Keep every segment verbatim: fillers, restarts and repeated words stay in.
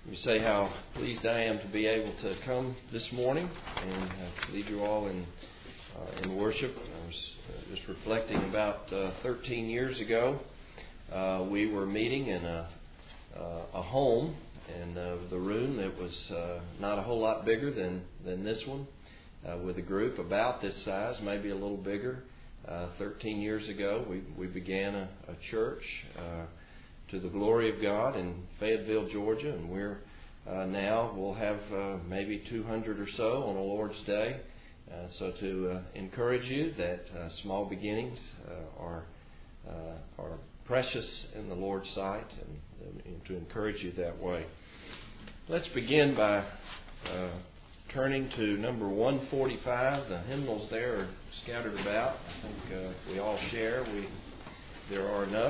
You say how pleased I am to be able to come this morning and uh, lead you all in uh, in worship. I was uh, just reflecting about uh, thirteen years ago. Uh, we were meeting in a uh, a home, and uh, the room that was uh, not a whole lot bigger than than this one, uh, with a group about this size, maybe a little bigger. Uh, thirteen years ago, we we began a, a church. Uh, to the glory of God in Fayetteville, Georgia, and we're uh, now, we'll have uh, maybe two hundred or so on a Lord's Day. Uh, so to uh, encourage you that uh, small beginnings uh, are uh, are precious in the Lord's sight, and, and to encourage you that way. Let's begin by uh, turning to number one forty-five. The hymnals there are scattered about. I think uh, we all share. We there are enough.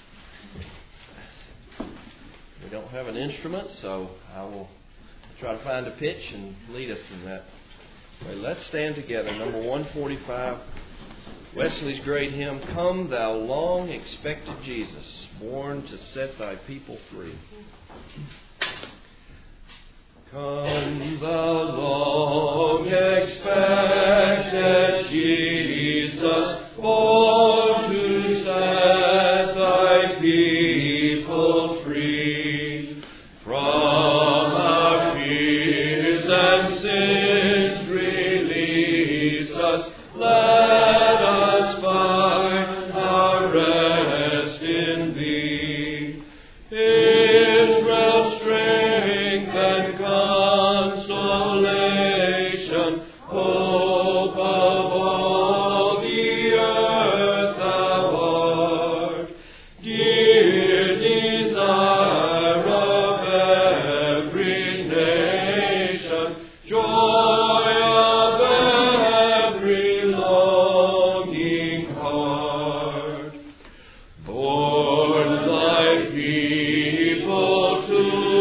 We don't have an instrument, so I will try to find a pitch and lead us in that way. Let's stand together. Number one forty-five, Wesley's great hymn, Come Thou Long Expected Jesus, born to set Thy people free. Come Thou long expected Jesus, born to set Thy people free. From our fears and sins release us. Let us find our rest in Thee. Israel's strength and consolation, hope of all the earth Thou art. Dear desire of every nation, joy of every longing heart. Born Thy people to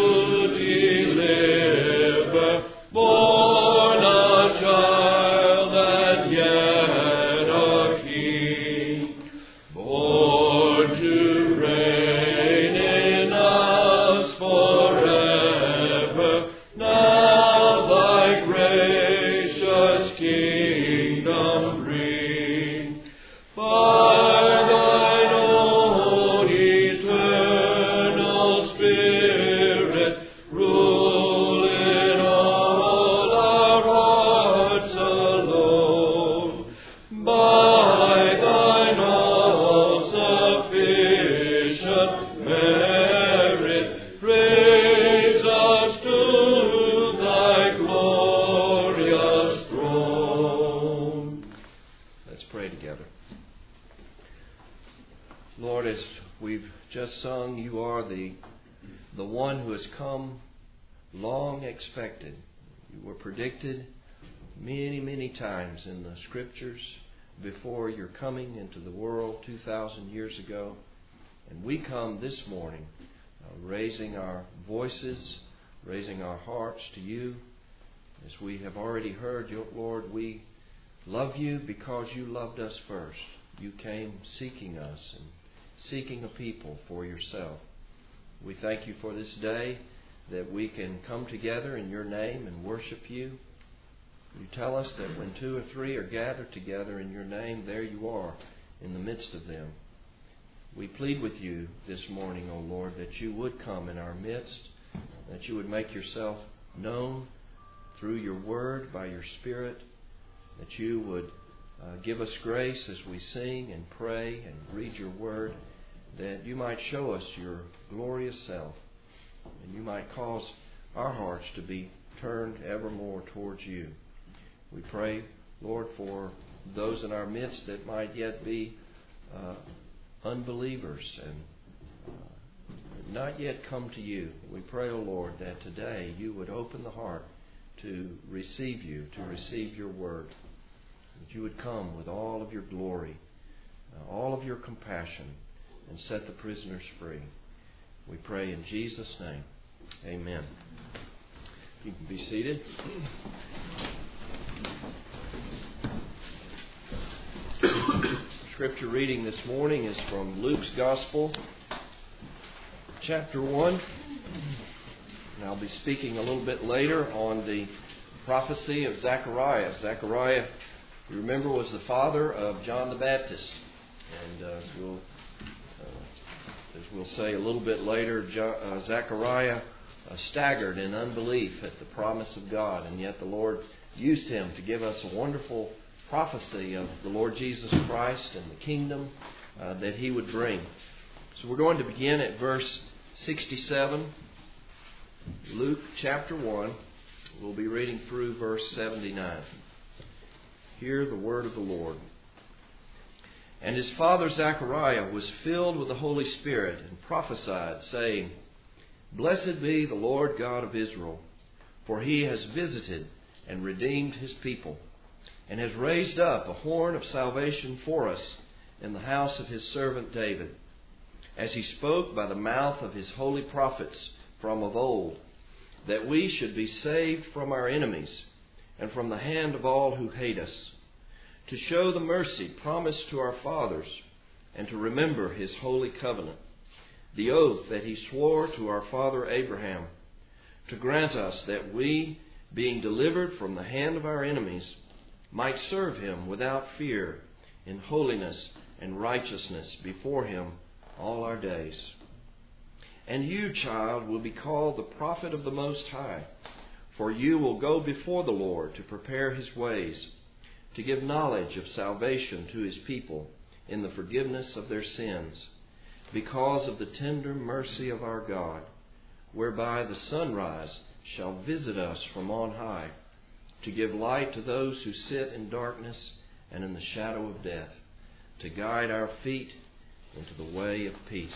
deliver, born a child and yet a king, born to reign in us forever. Now Thy gracious kingdom bring. By Thine own eternal Spirit, rule in all our hearts alone. By Thine all-sufficient merit, raise us to Thy glorious throne. Let's pray together. Lord, as we've just sung, You are the the one who has come long expected. You were predicted many, many times in the Scriptures before your coming into the world two thousand years ago. And we come this morning uh, raising our voices, raising our hearts to You. As we have already heard, Lord, we love You because You loved us first. You came seeking us and seeking a people for Yourself. We thank You for this day that we can come together in Your name and worship You. You tell us that when two or three are gathered together in Your name, there You are in the midst of them. We plead with You this morning, O Lord, that You would come in our midst, that You would make Yourself known through Your Word, by Your Spirit, that You would uh, give us grace as we sing and pray and read Your Word, that You might show us Your glorious self, and You might cause our hearts to be turned ever more towards You. We pray, Lord, for those in our midst that might yet be uh, unbelievers and uh, not yet come to You. We pray, O Lord, that today You would open the heart to receive You, to receive Your Word. That You would come with all of Your glory, uh, all of Your compassion, and set the prisoners free. We pray in Jesus' name. Amen. You can be seated. Scripture reading this morning is from Luke's Gospel, chapter one. And I'll I'll be speaking a little bit later on the prophecy of Zechariah. Zechariah, you remember, was the father of John the Baptist. And uh, as, we'll, uh, as we'll say a little bit later, John, uh, Zechariah uh, staggered in unbelief at the promise of God. And yet the Lord used him to give us a wonderful prophecy of the Lord Jesus Christ and the kingdom uh, that He would bring. So we're going to begin at verse sixty-seven, Luke chapter one. We'll be reading through verse seventy-nine. Hear the word of the Lord. And his father Zechariah was filled with the Holy Spirit and prophesied, saying, Blessed be the Lord God of Israel, for He has visited and redeemed His people, and has raised up a horn of salvation for us in the house of His servant David, as He spoke by the mouth of His holy prophets from of old, that we should be saved from our enemies and from the hand of all who hate us, to show the mercy promised to our fathers, and to remember His holy covenant, the oath that He swore to our father Abraham, to grant us that we, being delivered from the hand of our enemies, might serve Him without fear in holiness and righteousness before Him all our days. And you, child, will be called the prophet of the Most High, for you will go before the Lord to prepare His ways, to give knowledge of salvation to His people in the forgiveness of their sins, because of the tender mercy of our God, whereby the sunrise shall visit us from on high, to give light to those who sit in darkness and in the shadow of death, to guide our feet into the way of peace.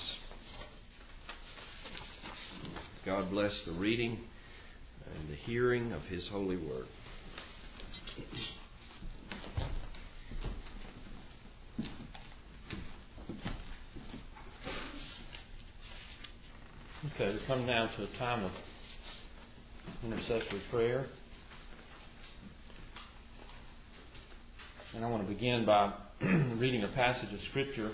God bless the reading and the hearing of His holy word. Okay, we come now to a time of intercessory prayer. And I want to begin by reading a passage of Scripture.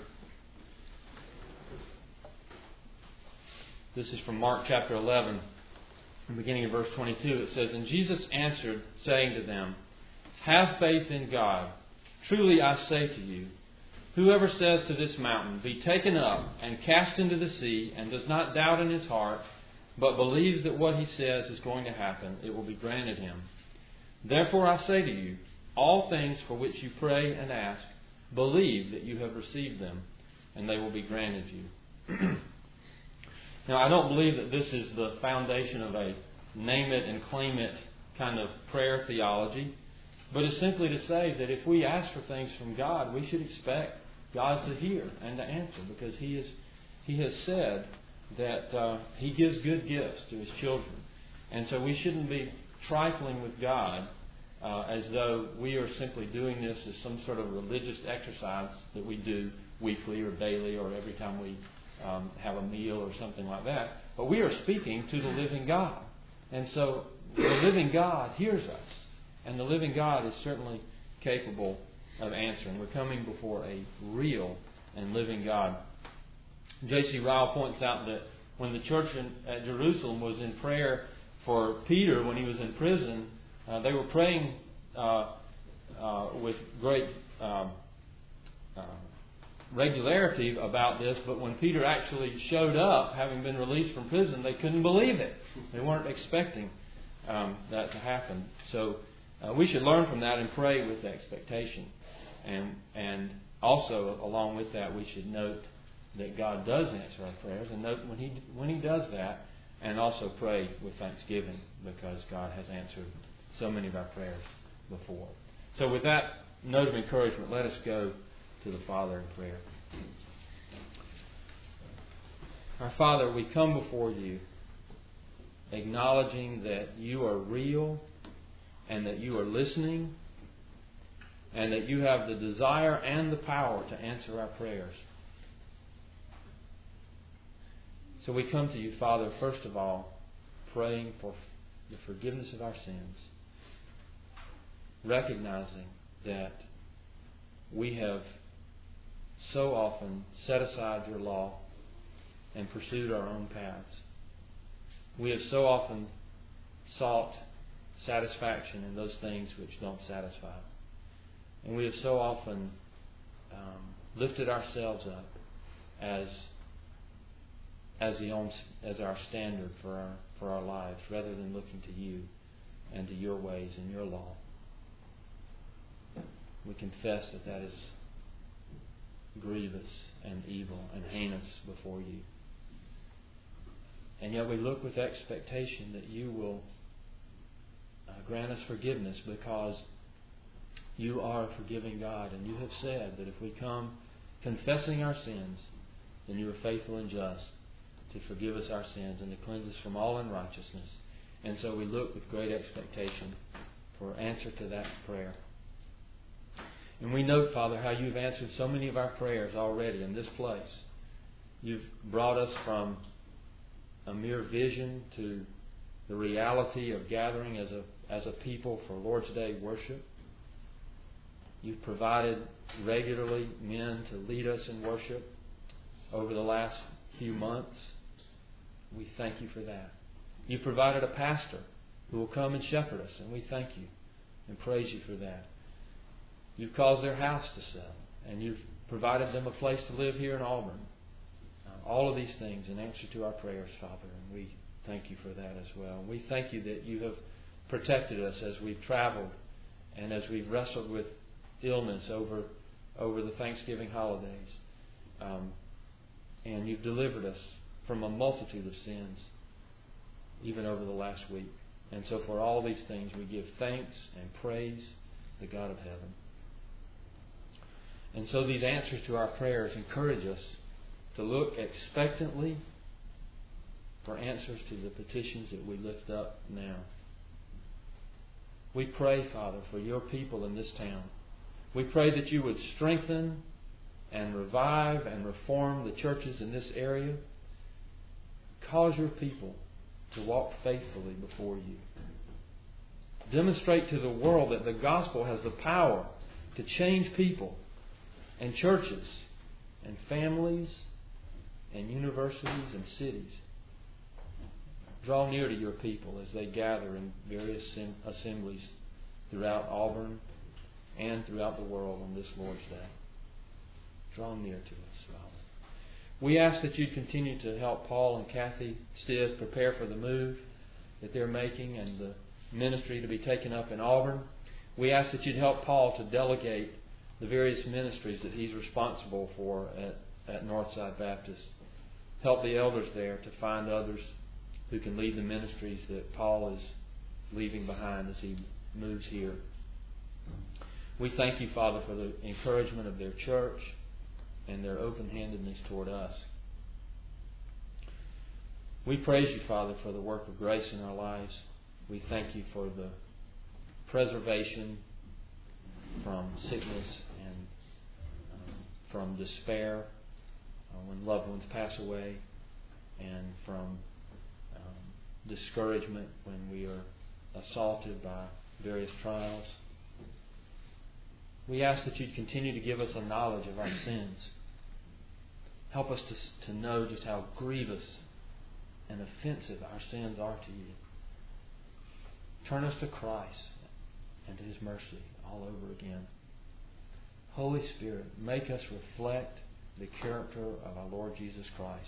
This is from Mark chapter eleven, beginning of verse twenty-two. It says, And Jesus answered, saying to them, Have faith in God. Truly I say to you, whoever says to this mountain, Be taken up and cast into the sea, and does not doubt in his heart, but believes that what he says is going to happen, it will be granted him. Therefore I say to you, all things for which you pray and ask, believe that you have received them, and they will be granted you. Now, I don't believe that this is the foundation of a name it and claim it kind of prayer theology, but it's simply to say that if we ask for things from God, we should expect God to hear and to answer, because He is He has said that uh, He gives good gifts to His children. And so we shouldn't be trifling with God uh, as though we are simply doing this as some sort of religious exercise that we do weekly or daily or every time we um, have a meal or something like that. But we are speaking to the living God. And so the living God hears us. And the living God is certainly capable of answering. We're coming before a real and living God. J C Ryle points out that when the church in, at Jerusalem was in prayer for Peter when he was in prison, uh, they were praying uh, uh, with great uh, uh, regularity about this, but when Peter actually showed up, having been released from prison, they couldn't believe it. They weren't expecting um, that to happen. So uh, we should learn from that and pray with expectation. And and also, along with that, we should note that God does answer our prayers, and note when He when He does that, and also pray with thanksgiving, because God has answered so many of our prayers before. So with that note of encouragement, let us go to the Father in prayer. Our Father, we come before You acknowledging that You are real, and that You are listening, and that You have the desire and the power to answer our prayers. So we come to You, Father, first of all, praying for the forgiveness of our sins, recognizing that we have so often set aside Your law and pursued our own paths. We have so often sought satisfaction in those things which don't satisfy. And we have so often um, lifted ourselves up as as the own, as our standard for our for our lives, rather than looking to you and to your ways and your law. We confess that that is grievous and evil and heinous before you. And yet we look with expectation that you will uh, grant us forgiveness, because you are a forgiving God, and you have said that if we come confessing our sins, then you are faithful and just to forgive us our sins and to cleanse us from all unrighteousness. And so we look with great expectation for answer to that prayer. And we note, Father, how you've answered so many of our prayers already in this place. You've brought us from a mere vision to the reality of gathering as a as a people for Lord's Day worship. You've provided regularly men to lead us in worship over the last few months. We thank you for that. You provided a pastor who will come and shepherd us, and we thank you and praise you for that. You've caused their house to sell, and you've provided them a place to live here in Auburn. Uh, all of these things in answer to our prayers, Father, and we thank you for that as well. We thank you that you have protected us as we've traveled and as we've wrestled with illness over over the Thanksgiving holidays. Um, and you've delivered us from a multitude of sins, even over the last week. And so for all these things, we give thanks and praise the God of heaven. And so these answers to our prayers encourage us to look expectantly for answers to the petitions that we lift up now. We pray, Father, for your people in this town. We pray that you would strengthen and revive and reform the churches in this area. Cause your people to walk faithfully before you. Demonstrate to the world that the gospel has the power to change people and churches and families and universities and cities. Draw near to your people as they gather in various assemblies throughout Auburn and throughout the world on this Lord's Day. Draw near to us, Father. We ask that you'd continue to help Paul and Kathy Stith prepare for the move that they're making and the ministry to be taken up in Auburn. We ask that you'd help Paul to delegate the various ministries that he's responsible for at, at Northside Baptist. Help the elders there to find others who can lead the ministries that Paul is leaving behind as he moves here. We thank you, Father, for the encouragement of their church and their open-handedness toward us. We praise you, Father, for the work of grace in our lives. We thank you for the preservation from sickness and um, from despair uh, when loved ones pass away, and from um, discouragement when we are assaulted by various trials. We ask that you'd continue to give us a knowledge of our sins. Help us to, to know just how grievous and offensive our sins are to you. Turn us to Christ and to His mercy all over again. Holy Spirit, make us reflect the character of our Lord Jesus Christ.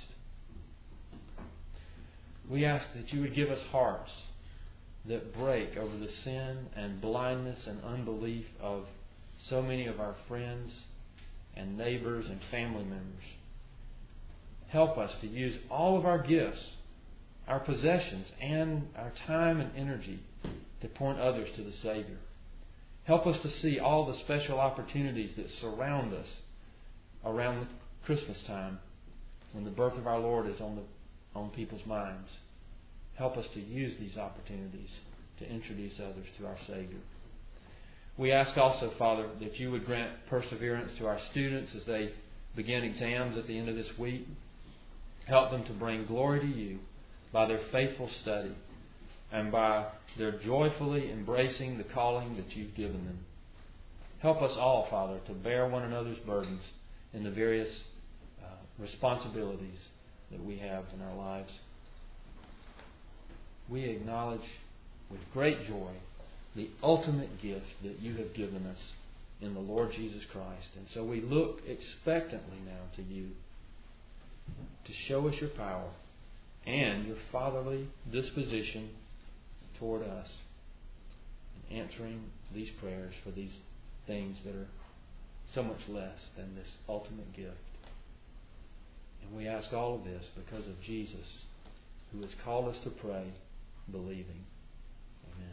We ask that you would give us hearts that break over the sin and blindness and unbelief of so many of our friends and neighbors and family members. Help us to use all of our gifts, our possessions, and our time and energy to point others to the Savior. Help us to see all the special opportunities that surround us around the Christmas time when the birth of our Lord is on the on people's minds. Help us to use these opportunities to introduce others to our Savior. We ask also, Father, that you would grant perseverance to our students as they begin exams at the end of this week. Help them to bring glory to you by their faithful study and by their joyfully embracing the calling that you've given them. Help us all, Father, to bear one another's burdens in the various uh, responsibilities that we have in our lives. we acknowledge with great joy the ultimate gift that you have given us in the Lord Jesus Christ. And so we look expectantly now to you to show us your power and your fatherly disposition toward us in answering these prayers for these things that are so much less than this ultimate gift. And we ask all of this because of Jesus, who has called us to pray, believing. Amen.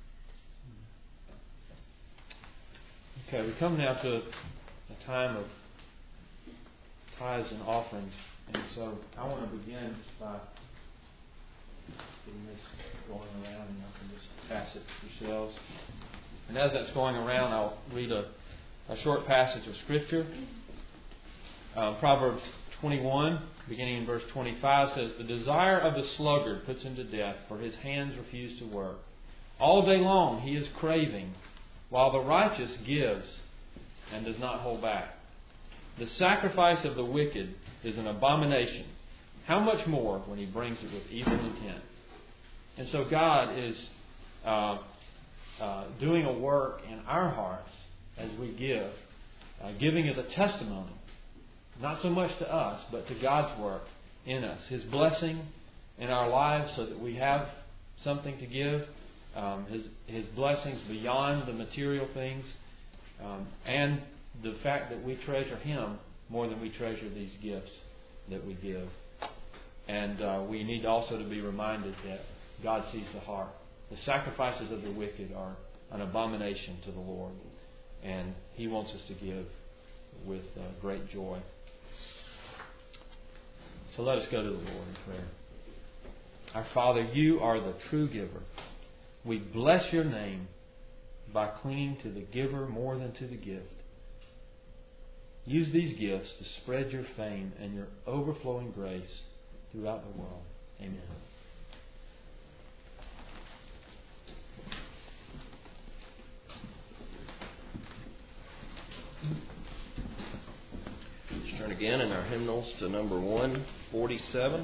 Okay, we come now to a time of tithes and offerings. And so I want to begin just by getting this going around, and I can just pass it yourselves. And as that's going around, I'll read a, a short passage of Scripture. Uh, Proverbs twenty-one, beginning in verse twenty-five, says, "The desire of the sluggard puts him to death, for his hands refuse to work. All day long he is craving, while the righteous gives and does not hold back. The sacrifice of the wicked is an abomination. How much more when he brings it with evil intent?" And so God is uh, uh, doing a work in our hearts as we give, uh, giving as a testimony, not so much to us, but to God's work in us. His blessing in our lives so that we have something to give. Um, his, his blessings beyond the material things. Um, and the fact that we treasure Him more than we treasure these gifts that we give. And uh, we need also to be reminded that God sees the heart. The sacrifices of the wicked are an abomination to the Lord. And He wants us to give with uh, great joy. So let us go to the Lord in prayer. Our Father, You are the true giver. We bless Your name by clinging to the giver more than to the gift. Use these gifts to spread Your fame and Your overflowing grace throughout the world. Amen. Let's turn again in our hymnals to number one forty-seven.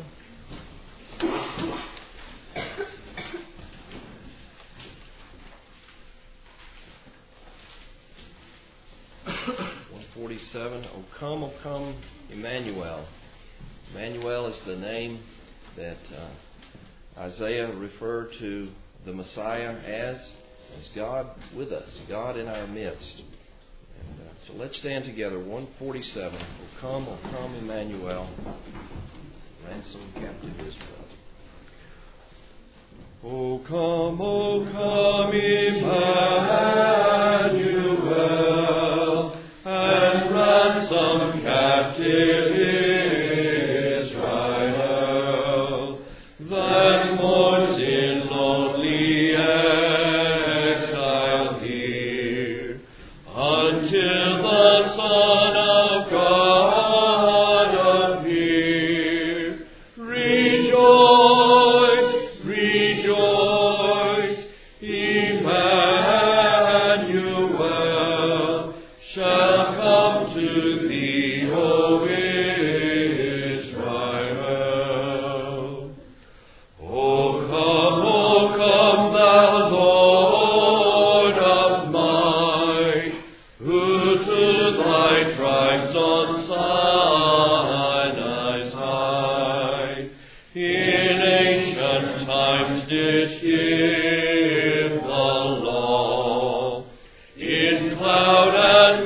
one forty-seven, O come, O come, Emmanuel. Emmanuel is the name that uh, Isaiah referred to the Messiah as, as God with us, God in our midst. And, uh, so let's stand together, one forty-seven, O come, O come, Emmanuel, ransom captive Israel. O come, O come, Emmanuel, and ransom captive Israel, that mourns in lonely exile here, until the Son of God appear. Rejoice, rejoice, Emmanuel shall come to thee, O Israel. O come, O come, thou Lord of might, who to thy tribes on Sinai's height in ancient times did give the law, in cloud and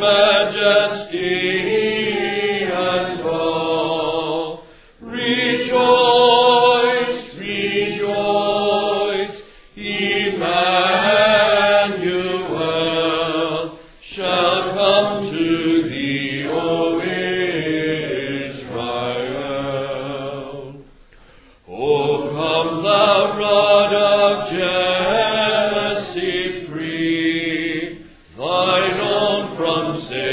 majesty and awe. Rejoice, rejoice, Emmanuel shall come to thee, O Israel. O come, thou rod of Jesse free, thine own from sin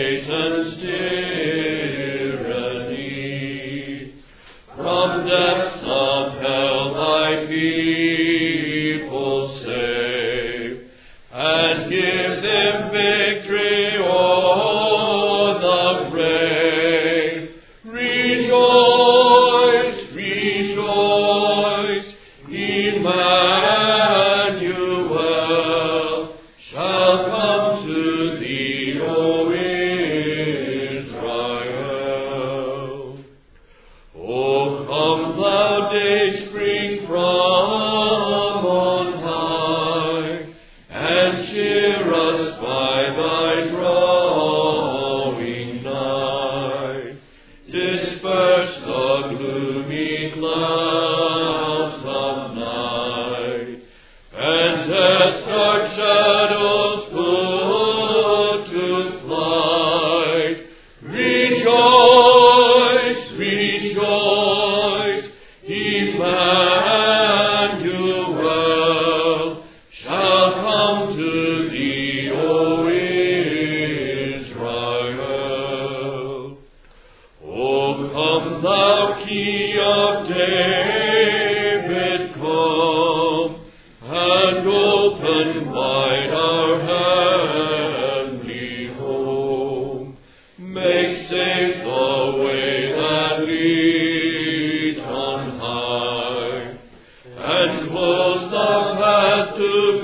and open wide our heavenly home. Make safe the way that leads on high, and close the path to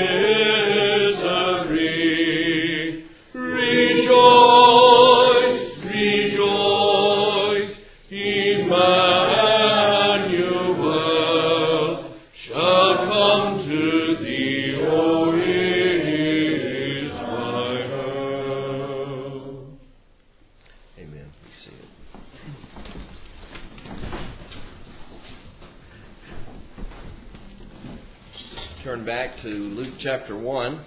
misery. Rejoice, rejoice, Emmanuel shall come to thee, O Israel. Amen. We see it. Turn back to Luke chapter one.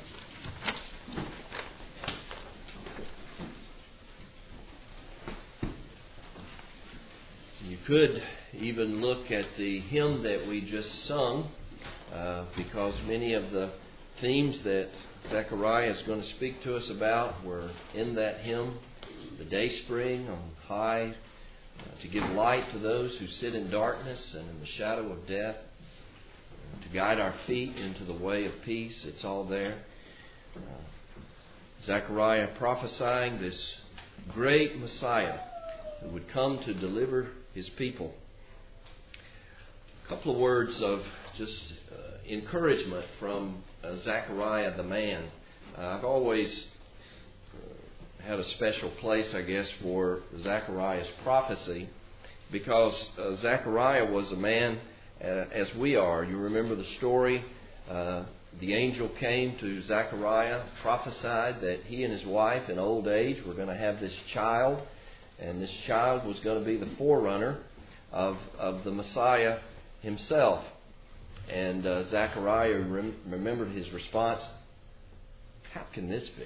You could even look at the hymn that we just sung, uh, because many of the themes that Zechariah is going to speak to us about were in that hymn. The dayspring on high, uh, to give light to those who sit in darkness and in the shadow of death, to guide our feet into the way of peace. It's all there. Uh, Zechariah prophesying this great Messiah who would come to deliver His people. A couple of words of just uh, encouragement from uh, Zechariah the man. Uh, I've always uh, had a special place, I guess, for Zechariah's prophecy, because uh, Zechariah was a man uh, as we are. You remember the story. Uh, the angel came to Zechariah, prophesied that he and his wife in old age were going to have this child, and this child was going to be the forerunner of, of the Messiah himself. And uh, Zechariah rem- remembered his response, how can this be?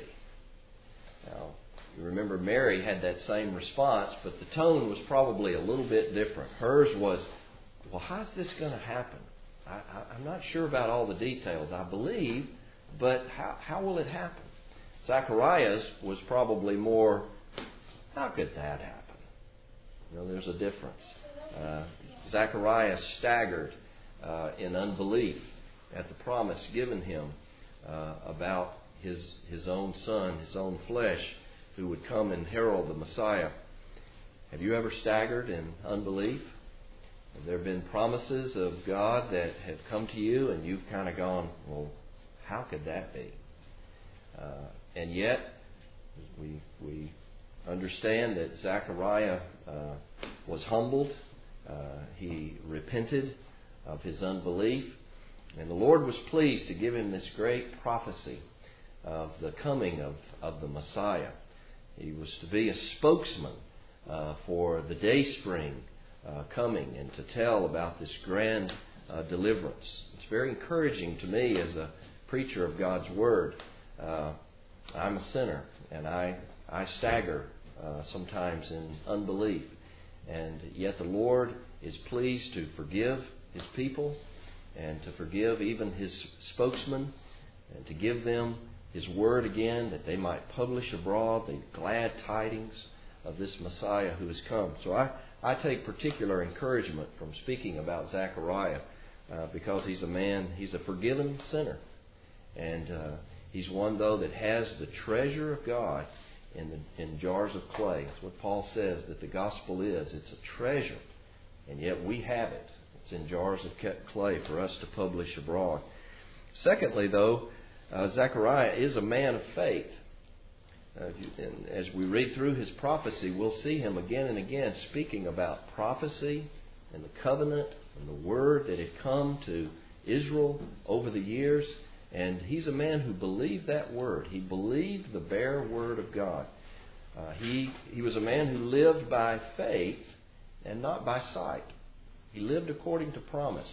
Now, you remember Mary had that same response, but the tone was probably a little bit different. Hers was, well, how's this going to happen? I, I, I'm not sure about all the details. I believe, but how, how will it happen? Zechariah's was probably more, how could that happen? You know, there's a difference. Uh, Zechariah staggered uh, in unbelief at the promise given him uh, about his his own son, his own flesh, who would come and herald the Messiah. Have you ever staggered in unbelief? Have there been promises of God that have come to you and you've kind of gone, well, how could that be? Uh, and yet, we we understand that Zechariah uh, was humbled. Uh, he repented of his unbelief. And the Lord was pleased to give him this great prophecy of the coming of, of the Messiah. He was to be a spokesman uh, for the dayspring uh, coming and to tell about this grand uh, deliverance. It's very encouraging to me as a preacher of God's Word. Uh, I'm a sinner, and I, I stagger uh, sometimes in unbelief. And yet the Lord is pleased to forgive His people and to forgive even His spokesmen and to give them His Word again, that they might publish abroad the glad tidings of this Messiah who has come. So I, I take particular encouragement from speaking about Zechariah uh, because he's a man, he's a forgiven sinner. And uh, he's one, though, that has the treasure of God in the, in jars of clay. That's what Paul says that the gospel is. It's a treasure, and yet we have it. It's in jars of clay for us to publish abroad. Secondly, though, uh, Zechariah is a man of faith. Uh, and as we read through his prophecy, we'll see him again and again speaking about prophecy and the covenant and the word that had come to Israel over the years. And he's a man who believed that word. He believed the bare word of God. Uh, he, he was a man who lived by faith and not by sight. He lived according to promise.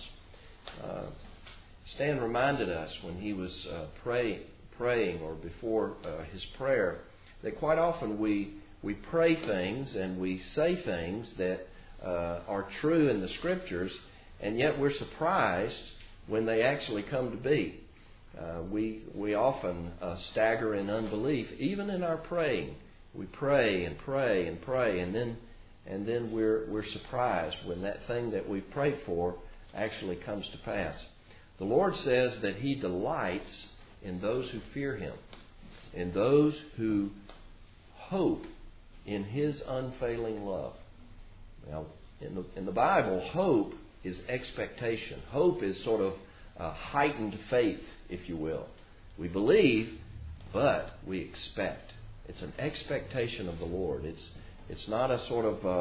Uh, Stan reminded us when he was uh, pray, praying or before uh, his prayer that quite often we, we pray things and we say things that uh, are true in the Scriptures, and yet we're surprised when they actually come to be. Uh, we we often uh, stagger in unbelief, even in our praying. We pray and pray and pray, and then and then we're we're surprised when that thing that we prayed for actually comes to pass. The Lord says that He delights in those who fear Him, in those who hope in His unfailing love. Now, in the, in the Bible, hope is expectation. Hope is sort of uh, heightened faith, if you will. We believe, but we expect. It's an expectation of the Lord. It's it's not a sort of,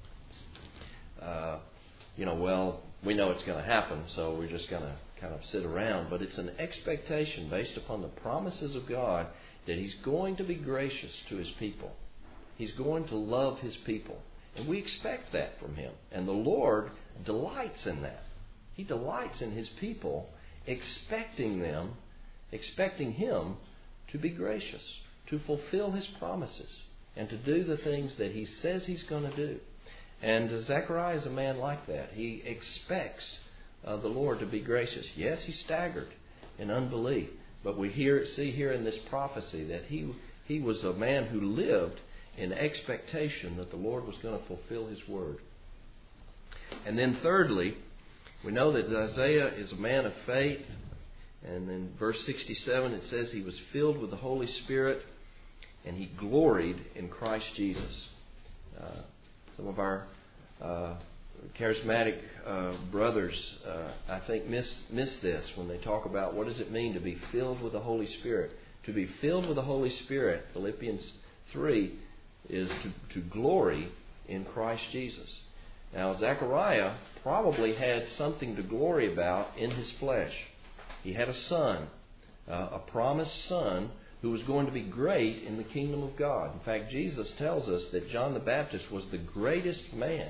uh, uh, you know, well, we know it's going to happen, so we're just going to kind of sit around. But it's an expectation based upon the promises of God that He's going to be gracious to His people. He's going to love His people. And we expect that from Him. And the Lord delights in that. He delights in His people, expecting them, expecting Him to be gracious, to fulfill His promises, and to do the things that He says He's going to do. And Zechariah is a man like that. He expects uh, the Lord to be gracious. Yes, he staggered in unbelief, but we hear, see here in this prophecy that he he was a man who lived in expectation that the Lord was going to fulfill His word. And then thirdly, we know that Isaiah is a man of faith. And in verse sixty-seven it says he was filled with the Holy Spirit and he gloried in Christ Jesus. Uh, some of our uh, charismatic uh, brothers, uh, I think, miss, miss this when they talk about what does it mean to be filled with the Holy Spirit. To be filled with the Holy Spirit, Philippians three, is to, to glory in Christ Jesus. Now, Zechariah probably had something to glory about in his flesh. He had a son, uh, a promised son, who was going to be great in the kingdom of God. In fact, Jesus tells us that John the Baptist was the greatest man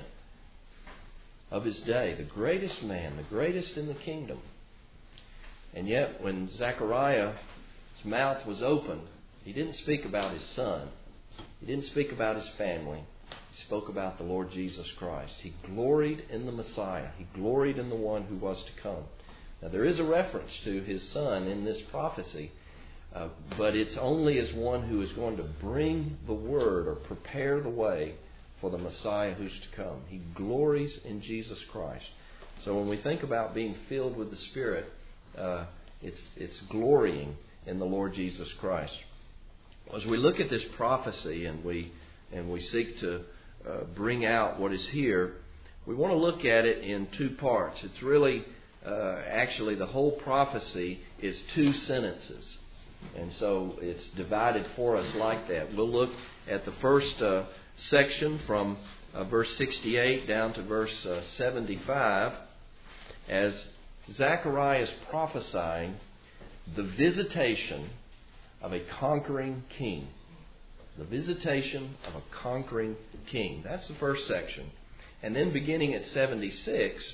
of his day, the greatest man, the greatest in the kingdom. And yet, when Zechariah's mouth was opened, he didn't speak about his son. He didn't speak about his family. He spoke about the Lord Jesus Christ. He gloried in the Messiah. He gloried in the one who was to come. Now, there is a reference to his son in this prophecy, uh, but it's only as one who is going to bring the word or prepare the way for the Messiah who's to come. He glories in Jesus Christ. So when we think about being filled with the Spirit, uh, it's, it's glorying in the Lord Jesus Christ. As we look at this prophecy and we and we seek to uh, bring out what is here, we want to look at it in two parts. It's really, uh, actually, the whole prophecy is two sentences. And so it's divided for us like that. We'll look at the first uh, section from uh, verse sixty-eight down to verse uh, seventy-five as Zechariah is prophesying the visitation of a conquering king. The visitation of a conquering king. That's the first section. And then beginning at seventy-six,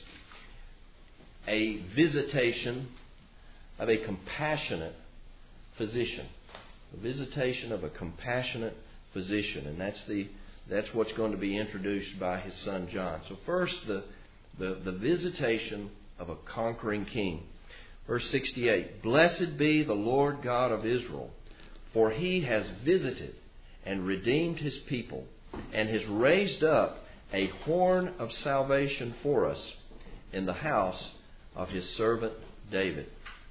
a visitation of a compassionate physician. The visitation of a compassionate physician. And that's the that's what's going to be introduced by his son John. So first, the, the, the visitation of a conquering king. Verse sixty-eight, Blessed be the Lord God of Israel, for He has visited and redeemed His people, and has raised up a horn of salvation for us in the house of His servant David.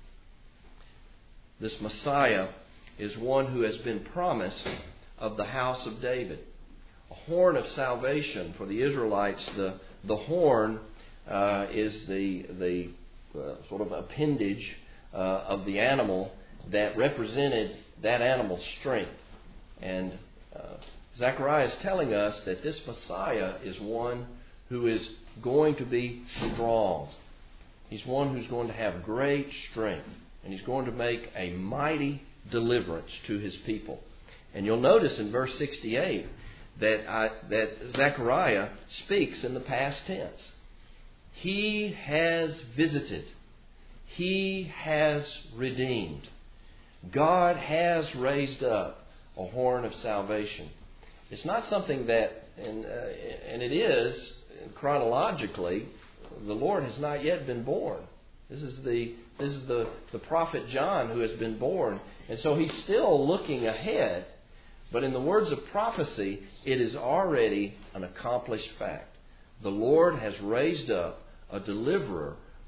This Messiah is one who has been promised of the house of David. A horn of salvation for the Israelites. The, the horn uh, is the, the uh, sort of appendage uh, of the animal that represented that animal's strength. And uh, Zechariah is telling us that this Messiah is one who is going to be strong. He's one who's going to have great strength. And He's going to make a mighty deliverance to His people. And you'll notice in verse sixty-eight that, I, that Zechariah speaks in the past tense. He has visited. He has redeemed. God has raised up a horn of salvation. It's not something that, and, uh, and it is, chronologically, the Lord has not yet been born. This is the this is the, the prophet John who has been born. And so he's still looking ahead. But in the words of prophecy, it is already an accomplished fact. The Lord has raised up a deliverer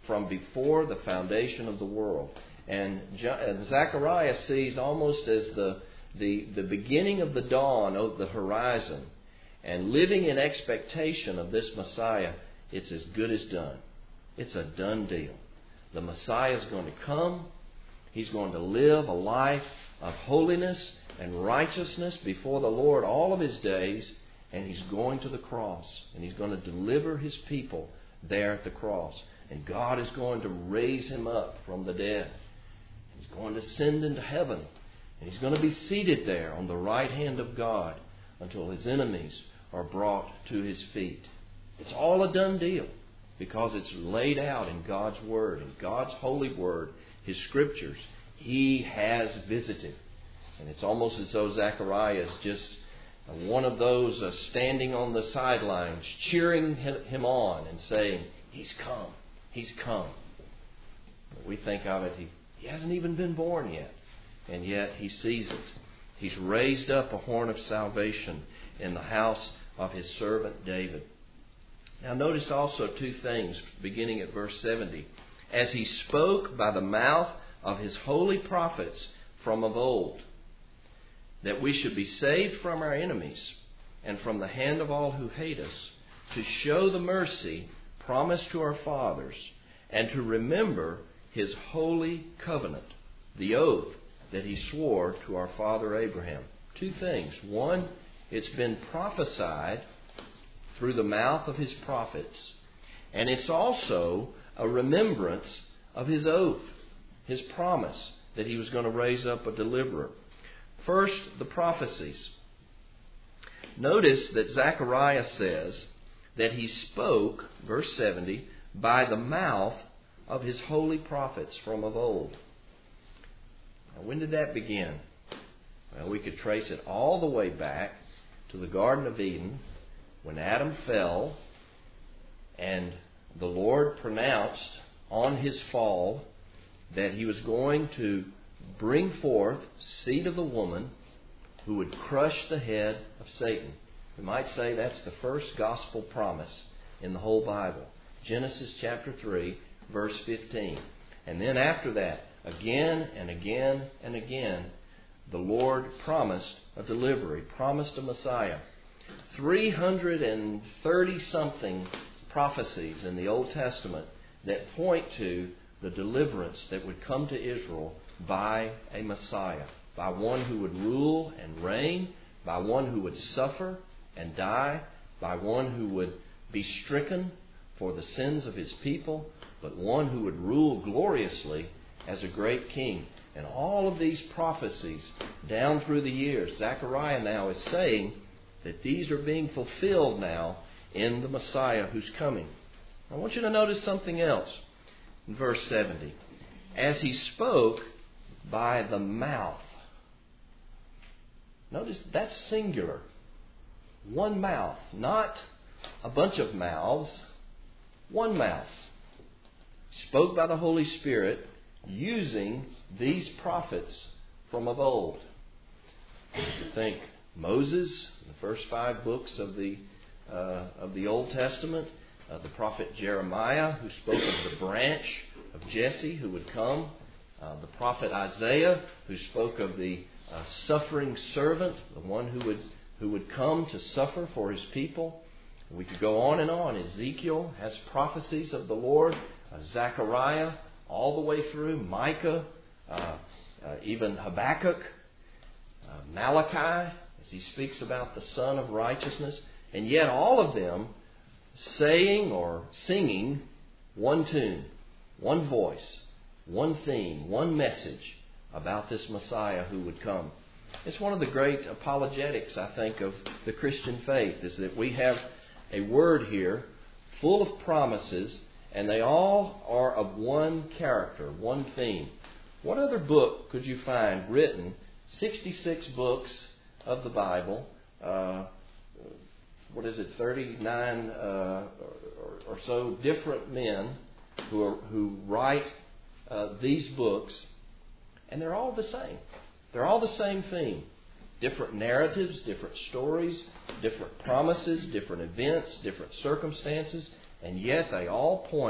from before the foundation of the world. And Zechariah sees almost as the, the, the beginning of the dawn of the horizon. And living in expectation of this Messiah, it's as good as done. It's a done deal. The Messiah is going to come. He's going to live a life of holiness and righteousness before the Lord all of His days. And He's going to the cross. And He's going to deliver His people there at the cross. And God is going to raise Him up from the dead. He's going to ascend into heaven. And He's going to be seated there on the right hand of God until His enemies are brought to His feet. It's all a done deal because it's laid out in God's Word, in God's holy Word, His Scriptures. He has visited. And it's almost as though Zechariah is just one of those uh, standing on the sidelines, cheering him on and saying, He's come. He's come. But we think of it, he, he hasn't even been born yet. And yet He sees it. He's raised up a horn of salvation in the house of His servant David. Now notice also two things beginning at verse seventy. As He spoke by the mouth of His holy prophets from of old, that we should be saved from our enemies and from the hand of all who hate us, to show the mercy promised to our fathers, and to remember His holy covenant, the oath that He swore to our father Abraham. Two things. One, it's been prophesied through the mouth of His prophets, and it's also a remembrance of His oath, His promise that He was going to raise up a deliverer. First, the prophecies. Notice that Zechariah says that he spoke, verse seventy, by the mouth of His holy prophets from of old. Now, when did that begin? Well, we could trace it all the way back to the Garden of Eden when Adam fell and the Lord pronounced on his fall that He was going to bring forth seed of the woman who would crush the head of Satan. We might say that's the first gospel promise in the whole Bible. Genesis chapter three, verse fifteen. And then after that, again and again and again, the Lord promised a deliverer. He promised a Messiah. three hundred thirty something prophecies in the Old Testament that point to the deliverance that would come to Israel by a Messiah, by one who would rule and reign, by one who would suffer and die, by one who would be stricken for the sins of His people, but one who would rule gloriously as a great king. And all of these prophecies down through the years, Zechariah now is saying that these are being fulfilled now in the Messiah who's coming. I want you to notice something else in verse seventy. As He spoke by the mouth. Notice that's singular. One mouth, not a bunch of mouths. One mouth. Spoke by the Holy Spirit using these prophets from of old. You think Moses, the first five books of the uh, of the Old Testament, uh, the prophet Jeremiah, who spoke of the branch of Jesse who would come, uh, the prophet Isaiah, who spoke of the uh, suffering servant, the one who would who would come to suffer for His people. We could go on and on. Ezekiel has prophecies of the Lord. Uh, Zechariah, all the way through. Micah, uh, uh, even Habakkuk, uh, Malachi, as he speaks about the Son of Righteousness. And yet all of them saying or singing one tune, one voice, one theme, one message about this Messiah who would come. It's one of the great apologetics, I think, of the Christian faith, is that we have a word here full of promises, and they all are of one character, one theme. What other book could you find written, sixty-six books of the Bible, uh, what is it, thirty-nine uh, or, or so different men who are, who write uh, these books, and they're all the same. They're all the same theme. Different narratives, different stories, different promises, different events, different circumstances, and yet they all point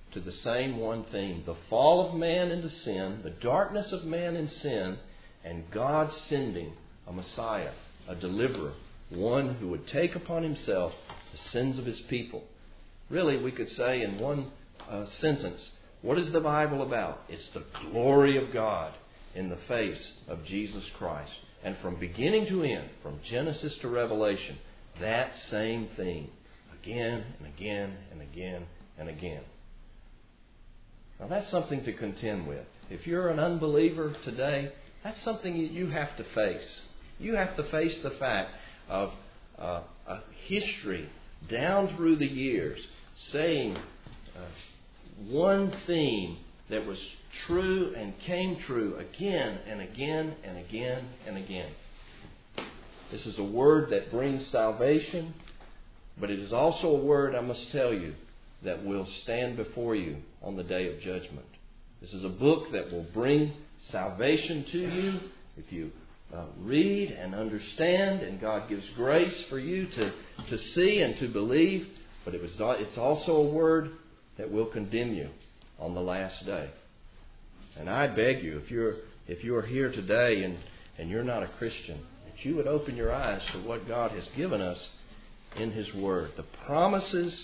to the same one theme. The fall of man into sin, the darkness of man in sin, and God sending a Messiah, a deliverer, one who would take upon himself the sins of his people. Really, we could say in one uh, sentence, what is the Bible about? It's the glory of God in the face of Jesus Christ. And from beginning to end, from Genesis to Revelation, that same theme, again and again and again and again. Now that's something to contend with. If you're an unbeliever today, that's something you have to face. You have to face the fact of uh, a history down through the years saying uh, one theme that was true and came true again and again and again and again. This is a word that brings salvation, but it is also a word, I must tell you, that will stand before you on the day of judgment. This is a book that will bring salvation to you if you uh, read and understand, and God gives grace for you to, to see and to believe, but it was, it's also a word that will condemn you on the last day. And I beg you, if you're if you're here today and, and you're not a Christian, that you would open your eyes to what God has given us in His Word. The promises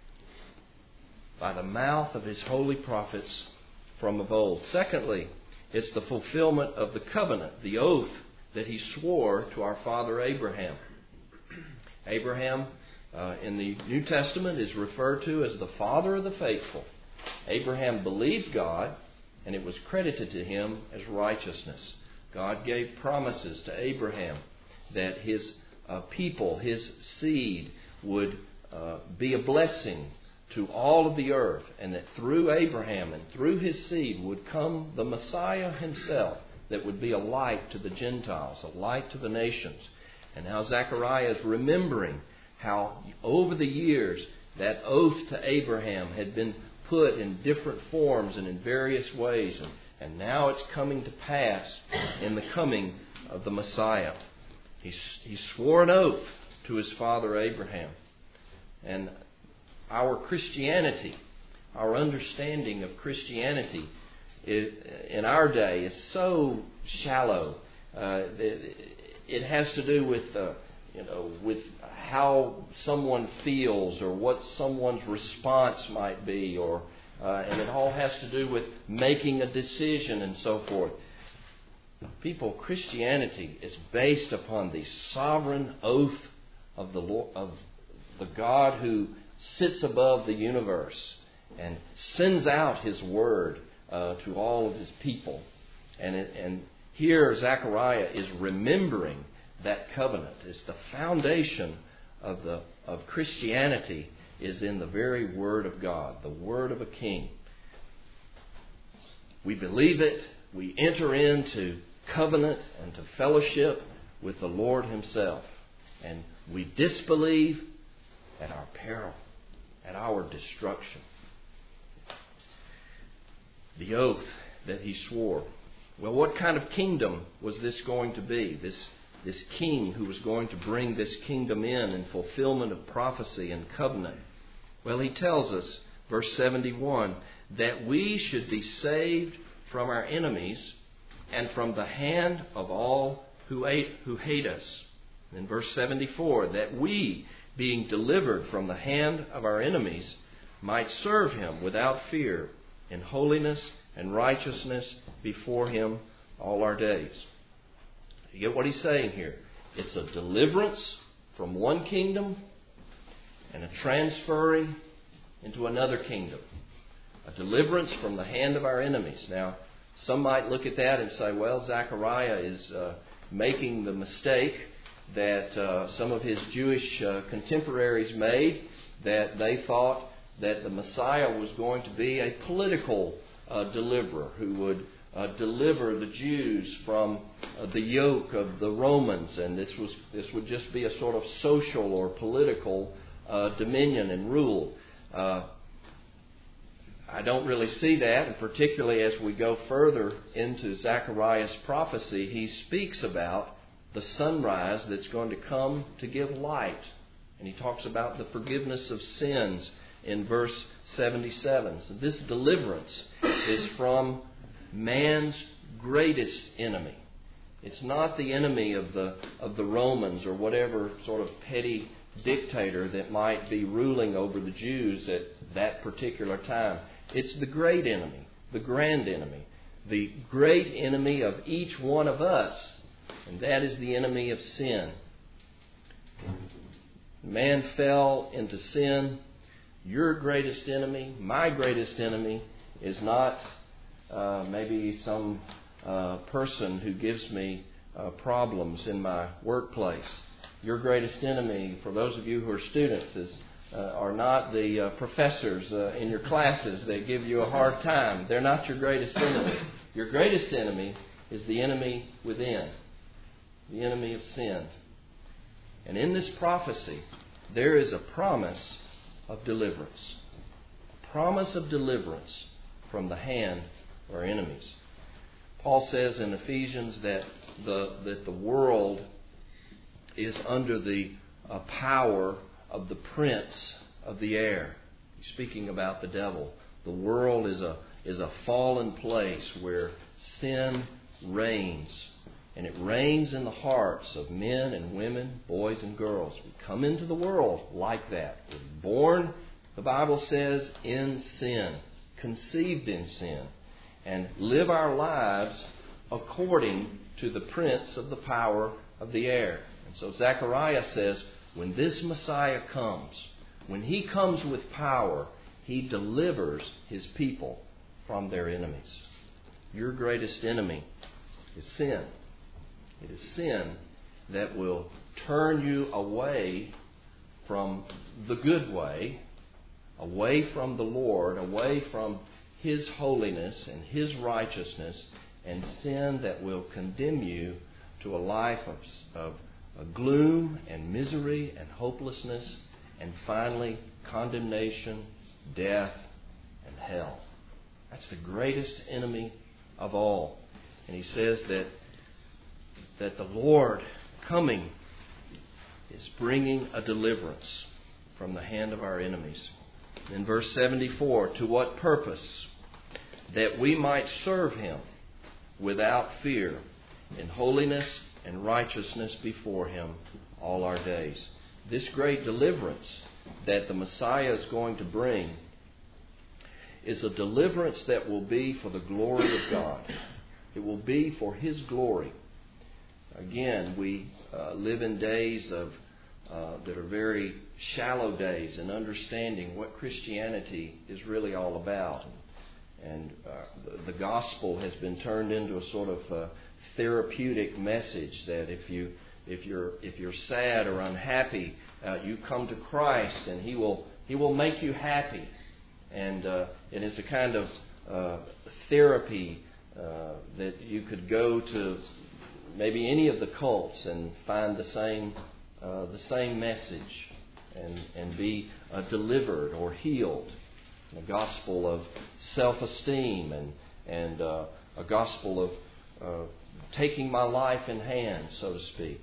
by the mouth of His holy prophets from of old. Secondly, it's the fulfillment of the covenant, the oath that He swore to our father Abraham. Abraham, uh, in the New Testament, is referred to as the father of the faithful. Abraham believed God, and it was credited to him as righteousness. God gave promises to Abraham that his uh, people, his seed, would uh, be a blessing to all of the earth, and that through Abraham and through his seed would come the Messiah himself that would be a light to the Gentiles, a light to the nations. And now Zechariah is remembering how over the years that oath to Abraham had been put in different forms and in various ways. And, and now it's coming to pass in the coming of the Messiah. He, he swore an oath to his father Abraham. And our Christianity, our understanding of Christianity is, in our day is so shallow. Uh, it, it has to do with uh, you know with how someone feels or what someone's response might be, or uh, and it all has to do with making a decision and so forth. People, Christianity is based upon the sovereign oath of the Lord, of the God who sits above the universe and sends out His word uh, to all of His people. And it, and here Zechariah is remembering that covenant. It's the foundation of the of Christianity is in the very Word of God, the Word of a King. We believe it. We enter into covenant and to fellowship with the Lord Himself. And we disbelieve at our peril, at our destruction. The oath that He swore. Well, what kind of kingdom was this going to be? This This king who was going to bring this kingdom in in fulfillment of prophecy and covenant. Well, he tells us, verse seventy-one, that we should be saved from our enemies and from the hand of all who hate, who hate us. In verse seventy-four, that we, being delivered from the hand of our enemies, might serve Him without fear in holiness and righteousness before Him all our days. You get what he's saying here? It's a deliverance from one kingdom and a transferring into another kingdom. A deliverance from the hand of our enemies. Now, some might look at that and say, well, Zechariah is uh, making the mistake that uh, some of his Jewish uh, contemporaries made, that they thought that the Messiah was going to be a political uh, deliverer who would Uh, deliver the Jews from uh, the yoke of the Romans, and this was this would just be a sort of social or political uh, dominion and rule. Uh, I don't really see that, and particularly as we go further into Zechariah's prophecy, he speaks about the sunrise that's going to come to give light, and he talks about the forgiveness of sins in verse seventy-seven. So this deliverance is from man's greatest enemy. It's not the enemy of the of the Romans or whatever sort of petty dictator that might be ruling over the Jews at that particular time. It's the great enemy, the grand enemy, the great enemy of each one of us, and that is the enemy of sin. Man fell into sin. Your greatest enemy, my greatest enemy, is not uh, maybe some uh, person who gives me uh, problems in my workplace. Your greatest enemy, for those of you who are students, is uh, are not the uh, professors uh, in your classes that give you a hard time. They're not your greatest enemy. Your greatest enemy is the enemy within, the enemy of sin. And in this prophecy, there is a promise of deliverance. A promise of deliverance from the hand of our enemies. Paul says in Ephesians that the that the world is under the uh, power of the prince of the air. He's speaking about the devil. The world is a is a fallen place where sin reigns. And it reigns in the hearts of men and women, boys and girls. We come into the world like that. We're born, the Bible says, in sin, conceived in sin, and live our lives according to the prince of the power of the air. And so Zechariah says, when this Messiah comes, when He comes with power, He delivers His people from their enemies. Your greatest enemy is sin. It is sin that will turn you away from the good way, away from the Lord, away from His holiness and His righteousness, and sin that will condemn you to a life of, of, of gloom and misery and hopelessness, and finally condemnation, death, and hell. That's the greatest enemy of all. And he says that that the Lord coming is bringing a deliverance from the hand of our enemies. In verse seventy-four, to what purpose? That we might serve Him without fear, in holiness and righteousness before Him all our days. This great deliverance that the Messiah is going to bring is a deliverance that will be for the glory of God. It will be for His glory. Again, we uh, live in days of uh, that are very shallow days in understanding what Christianity is really all about. And uh, the, the gospel has been turned into a sort of uh, therapeutic message that if you if you're if you're sad or unhappy, uh, you come to Christ and He will He will make you happy. And uh, it is a kind of uh, therapy uh, that you could go to maybe any of the cults and find the same uh, the same message and and be uh, delivered or healed. A gospel of self-esteem and and uh, a gospel of uh, taking my life in hand, so to speak.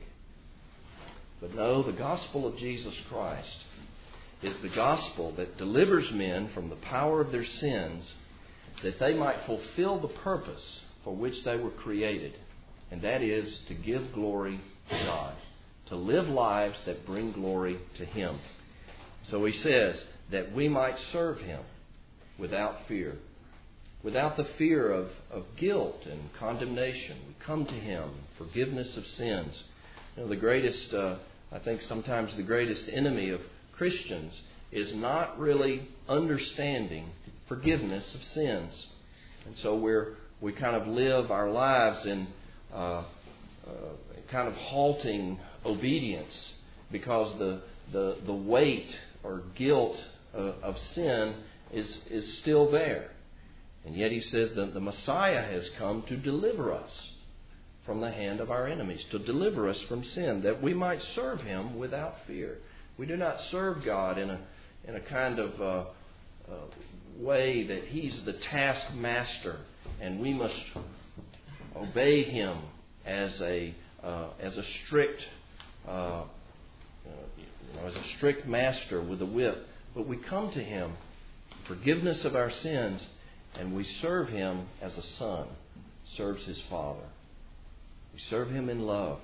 But no, the gospel of Jesus Christ is the gospel that delivers men from the power of their sins, that they might fulfill the purpose for which they were created. And that is to give glory to God, to live lives that bring glory to Him. So he says that we might serve Him without fear, without the fear of, of guilt and condemnation. We come to Him, forgiveness of sins. You know, the greatest, uh, I think sometimes the greatest enemy of Christians is not really understanding forgiveness of sins. And so we're we kind of live our lives in Uh, uh, kind of halting obedience because the the, the weight or guilt uh, of sin is is still there. And yet He says that the Messiah has come to deliver us from the hand of our enemies, to deliver us from sin, that we might serve Him without fear. We do not serve God in a in a kind of uh, uh, way that He's the taskmaster and we must obey Him as a uh, as a strict uh, you know, as a strict master with a whip. but we come to Him, forgiveness of our sins, and we serve Him as a son serves his father. We serve Him in love.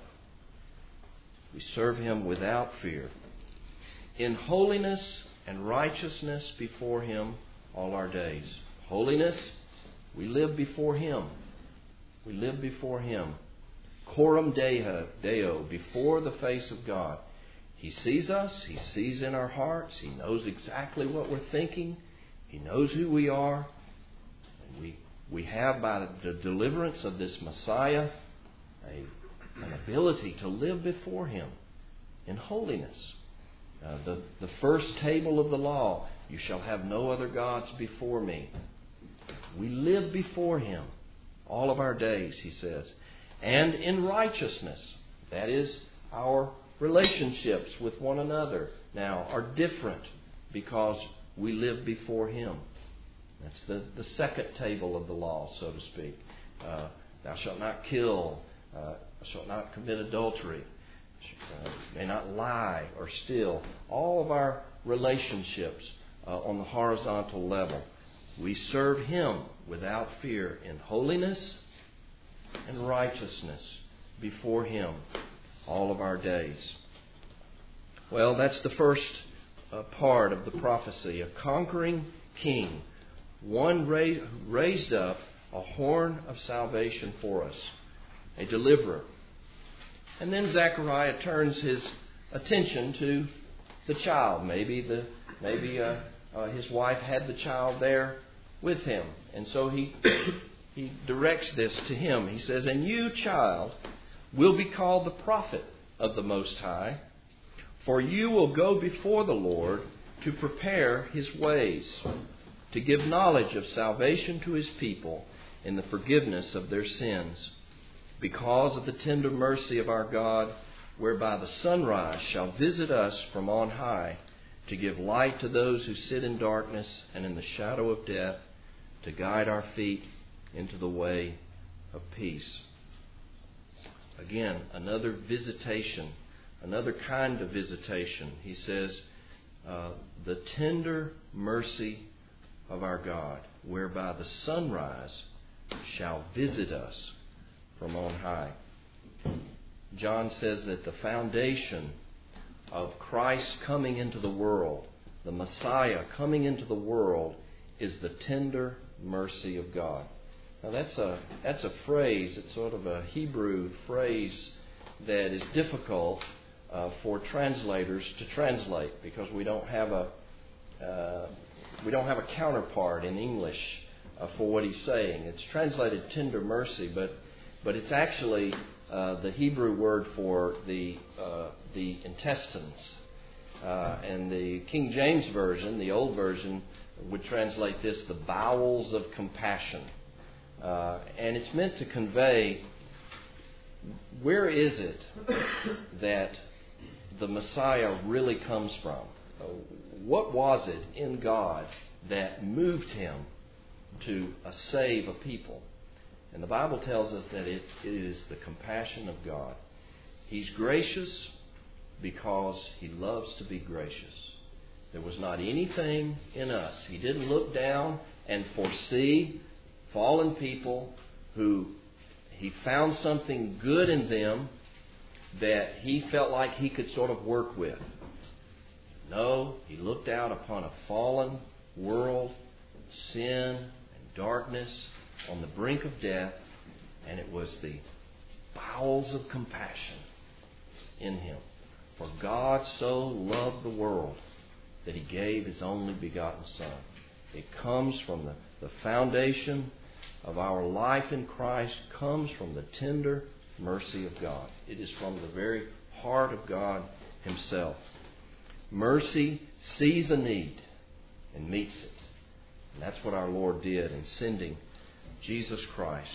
We serve Him without fear. In holiness and righteousness before Him all our days. Holiness, we live before Him. We live before Him. Coram Deo, Deo, before the face of God. He sees us. He sees in our hearts. He knows exactly what we're thinking. He knows who we are. And we, we have, by the deliverance of this Messiah, a, an ability to live before Him in holiness. Uh, the, the first table of the law, you shall have no other gods before me. We live before Him all of our days, He says. And in righteousness, that is, our relationships with one another now are different because we live before Him. That's the, the second table of the law, so to speak. Uh, thou shalt not kill, uh, thou shalt not commit adultery, uh, may not lie or steal. All of our relationships uh, on the horizontal level. We serve Him without fear in holiness and righteousness before Him all of our days. Well, that's the first uh, part of the prophecy. A conquering king. One ra- raised up a horn of salvation for us. A deliverer. And then Zechariah turns his attention to the child. Maybe the maybe uh, uh, his wife had the child there with him. And so he he directs this to him. He says, "And you, child, will be called the prophet of the Most High, for you will go before the Lord to prepare His ways, to give knowledge of salvation to His people in the forgiveness of their sins, because of the tender mercy of our God, whereby the sunrise shall visit us from on high, to give light to those who sit in darkness and in the shadow of death, to guide our feet into the way of peace." Again, another visitation, another kind of visitation. He says, uh, the tender mercy of our God, whereby the sunrise shall visit us from on high. John says that the foundation of Christ coming into the world, the Messiah coming into the world, is the tender mercy of God. Now that's a that's a phrase, it's sort of a Hebrew phrase that is difficult uh, for translators to translate because we don't have a uh, we don't have a counterpart in English uh, for what he's saying. It's translated tender mercy, but but it's actually uh, the Hebrew word for the uh, the intestines. Uh, and the King James Version, the old version, would translate this the bowels of compassion. Uh, and it's meant to convey, where is it that the Messiah really comes from? Uh, what was it in God that moved Him to uh, save a people? And the Bible tells us that it, it is the compassion of God. He's gracious because He loves to be gracious. There was not anything in us. He didn't look down and foresee fallen people who He found something good in them that He felt like He could sort of work with. No, He looked out upon a fallen world, sin and darkness, on the brink of death, and it was the bowels of compassion in Him. For God so loved the world that He gave His only begotten Son. It comes from the, the foundation of our life in Christ, comes from the tender mercy of God. It is from the very heart of God Himself. Mercy sees a need and meets it. And that's what our Lord did in sending Jesus Christ.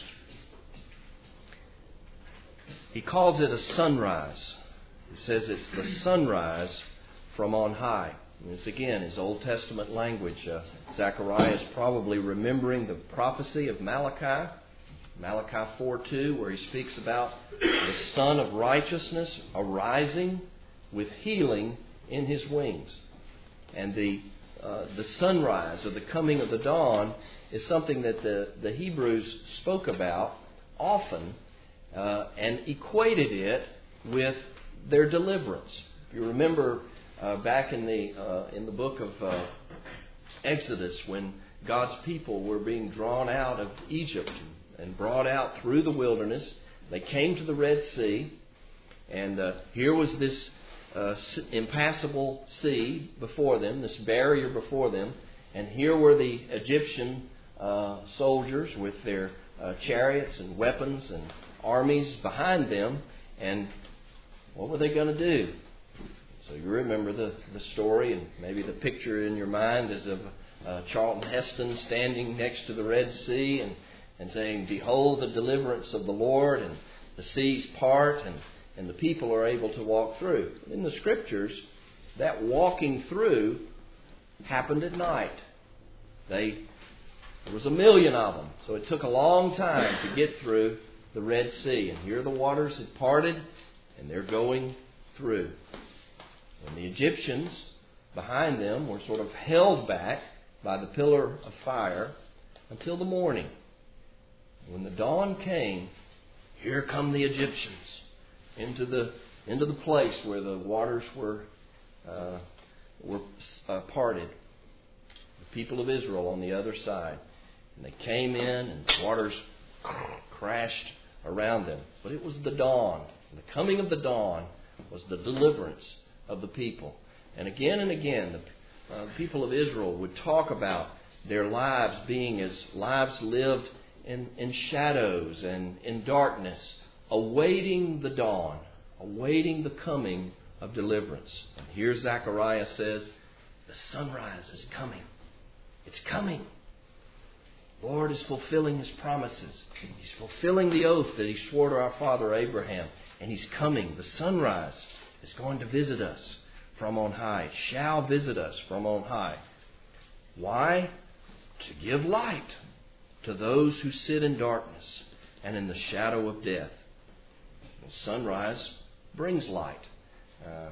He calls it a sunrise. He says it's the sunrise from on high. And this again is Old Testament language. Uh, Zechariah is probably remembering the prophecy of Malachi, Malachi four two, where he speaks about the Son of Righteousness arising with healing in His wings. And the uh, the sunrise or the coming of the dawn is something that the, the Hebrews spoke about often uh, and equated it with their deliverance. If you remember uh, back in the uh, in the book of uh, Exodus, when God's people were being drawn out of Egypt and brought out through the wilderness, they came to the Red Sea, and uh, here was this uh, impassable sea before them, this barrier before them, and here were the Egyptian uh, soldiers with their uh, chariots and weapons and armies behind them, and what were they going to do? So you remember the, the story, and maybe the picture in your mind is of uh, Charlton Heston standing next to the Red Sea and, and saying, "Behold the deliverance of the Lord," and the seas part, and, and the people are able to walk through. In the Scriptures, that walking through happened at night. They There was a million of them, so it took a long time to get through the Red Sea. And here the waters had parted, and they're going through. And the Egyptians behind them were sort of held back by the pillar of fire until the morning. When the dawn came, here come the Egyptians into the into the place where the waters were uh, were uh, parted. The people of Israel on the other side, and they came in, and the waters crashed around them. But it was the dawn. The coming of the dawn was the deliverance of the people. And again and again, the uh, people of Israel would talk about their lives being as lives lived in, in shadows and in darkness, awaiting the dawn, awaiting the coming of deliverance. And here Zechariah says, the sunrise is coming. It's coming. The Lord is fulfilling His promises. He's fulfilling the oath that He swore to our father Abraham. And He's coming. The sunrise is going to visit us from on high. It shall visit us from on high. Why? To give light to those who sit in darkness and in the shadow of death. The sunrise brings light. Uh,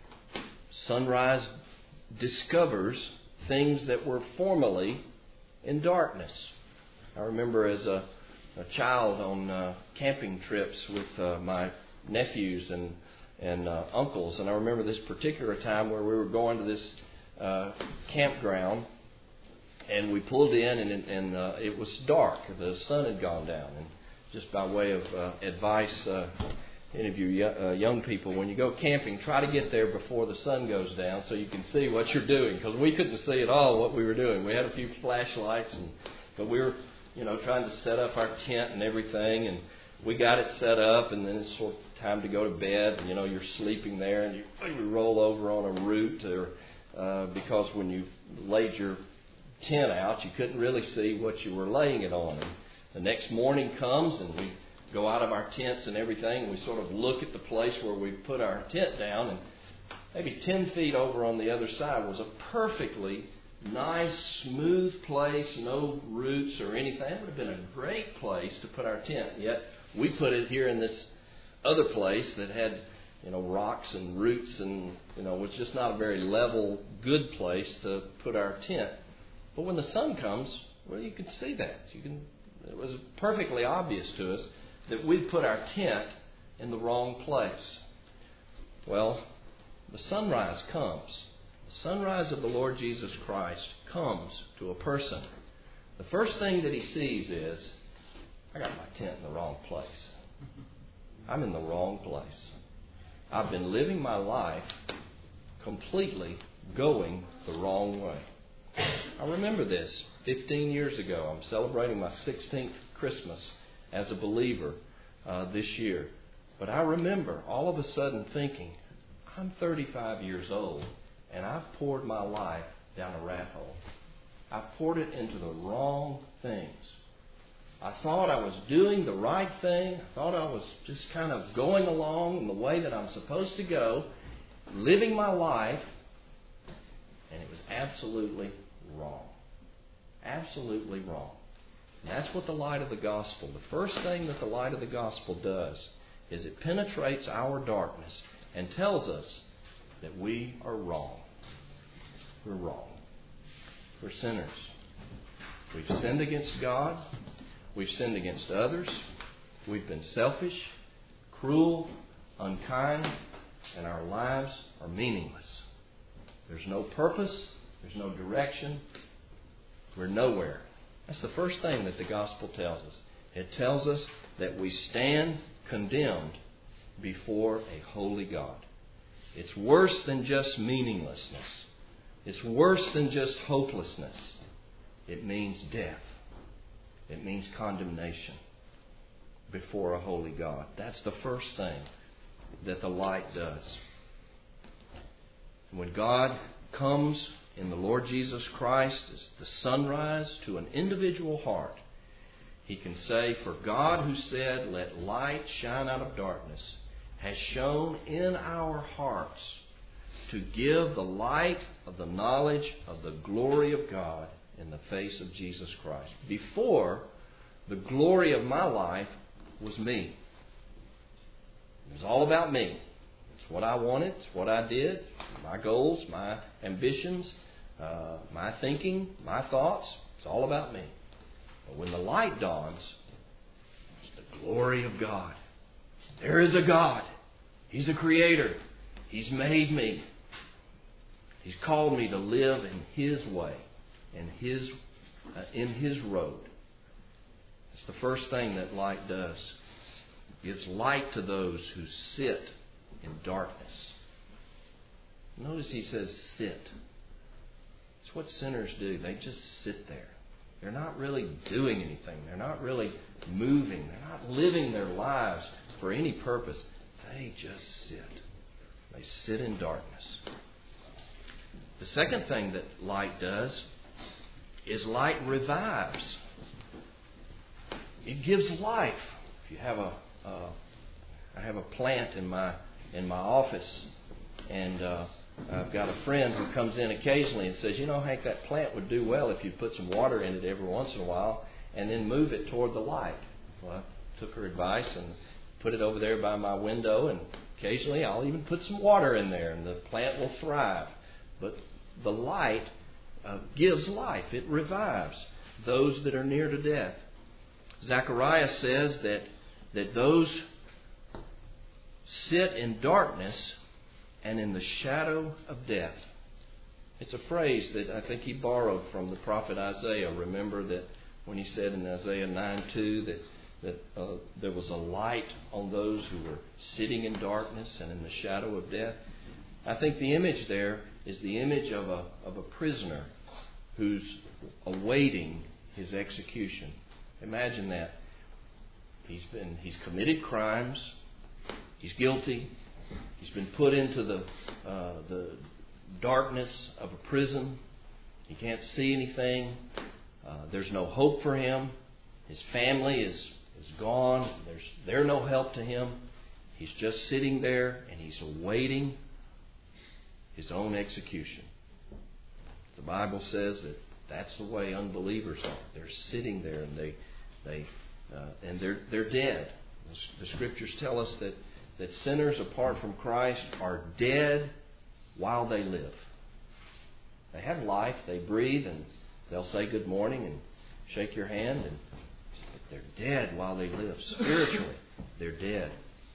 sunrise discovers things that were formerly in darkness. I remember as a, a child on uh, camping trips with uh, my nephews and and uh, uncles, and I remember this particular time where we were going to this uh, campground, and we pulled in, and, and uh, it was dark. The sun had gone down, and just by way of uh, advice, uh, any of you young, uh, young people, when you go camping, try to get there before the sun goes down so you can see what you're doing, because we couldn't see at all what we were doing. We had a few flashlights, and but we were, you know, trying to set up our tent and everything, and we got it set up, and then it's sort of time to go to bed. And, you know, you're sleeping there, and you, you roll over on a root, or uh, because when you laid your tent out, you couldn't really see what you were laying it on. And the next morning comes, and we go out of our tents and everything, and we sort of look at the place where we put our tent down, and maybe ten feet over on the other side was a perfectly nice, smooth place, no roots or anything. It would have been a great place to put our tent. Yet we put it here in this other place that had, you know, rocks and roots, and, you know, was just not a very level, good place to put our tent. But when the sun comes, well, you can see that. You can. It was perfectly obvious to us that we'd put our tent in the wrong place. Well, the sunrise comes. The sunrise of the Lord Jesus Christ comes to a person. The first thing that he sees is, I got my tent in the wrong place. I'm in the wrong place. I've been living my life completely going the wrong way. I remember this fifteen years ago. I'm celebrating my sixteenth Christmas as a believer uh, this year. But I remember all of a sudden thinking, I'm thirty-five years old, and I've poured my life down a rat hole. I've poured it into the wrong things. I thought I was doing the right thing. I thought I was just kind of going along in the way that I'm supposed to go, living my life, and it was absolutely wrong. Absolutely wrong. And that's what the light of the gospel, the first thing that the light of the gospel does, is it penetrates our darkness and tells us that we are wrong. We're wrong. for sinners. We've sinned against God. We've sinned against others. We've been selfish, cruel, unkind, and our lives are meaningless. There's no purpose. There's no direction. We're nowhere. That's the first thing that the gospel tells us. It tells us that we stand condemned before a holy God. It's worse than just meaninglessness. It's worse than just hopelessness. It means death. It means condemnation before a holy God. That's the first thing that the light does. When God comes in the Lord Jesus Christ as the sunrise to an individual heart, He can say, "For God who said, 'Let light shine out of darkness,' has shone in our hearts to give the light of the knowledge of the glory of God in the face of Jesus Christ." Before, the glory of my life was me. It was all about me. It's what I wanted. It's what I did. My goals, my ambitions, uh, my thinking, my thoughts. It's all about me. But when the light dawns, it's the glory of God. There is a God. He's a creator. He's made me. He's called me to live in His way, in His, uh, in His road. It's the first thing that light does. It gives light to those who sit in darkness. Notice He says sit. It's what sinners do. They just sit there. They're not really doing anything. They're not really moving. They're not living their lives for any purpose. They just sit. They sit in darkness. The second thing that light does is light revives. It gives life. If you have a, uh, I have a plant in my in my office, and uh, I've got a friend who comes in occasionally and says, "You know, Hank, that plant would do well if you put some water in it every once in a while, and then move it toward the light." Well, I took her advice and put it over there by my window, and occasionally I'll even put some water in there, and the plant will thrive. But the light uh, gives life. It revives those that are near to death. Zechariah says that, that those sit in darkness and in the shadow of death. It's a phrase that I think he borrowed from the prophet Isaiah. Remember that when he said in Isaiah nine two that, that uh, there was a light on those who were sitting in darkness and in the shadow of death. I think the image there is the image of a of a prisoner who's awaiting his execution. Imagine that. He's been he's committed crimes. He's guilty. He's been put into the uh, the darkness of a prison. He can't see anything. Uh, there's no hope for him. His family is is gone. There's they're no help to him. He's just sitting there and he's awaiting his own execution. The Bible says that that's the way unbelievers are. They're sitting there and they they uh, and they're they're dead. The Scriptures tell us that that sinners apart from Christ are dead while they live. They have life, they breathe, and they'll say good morning and shake your hand, and they're dead while they live. Spiritually, they're dead.